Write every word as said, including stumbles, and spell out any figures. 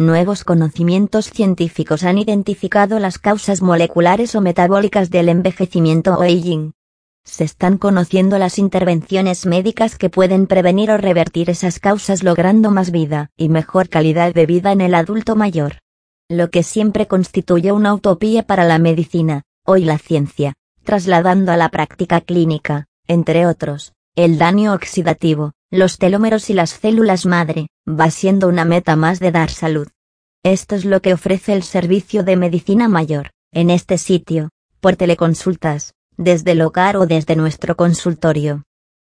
Nuevos conocimientos científicos han identificado las causas moleculares o metabólicas del envejecimiento o aging. Se están conociendo las intervenciones médicas que pueden prevenir o revertir esas causas, logrando más vida y mejor calidad de vida en el adulto mayor. Lo que siempre constituyó una utopía para la medicina, hoy la ciencia, trasladando a la práctica clínica, entre otros, el daño oxidativo, los telómeros y las células madre, va siendo una meta más de dar salud. Esto es lo que ofrece el servicio de medicina mayor, en este sitio, por teleconsultas, desde el hogar o desde nuestro consultorio.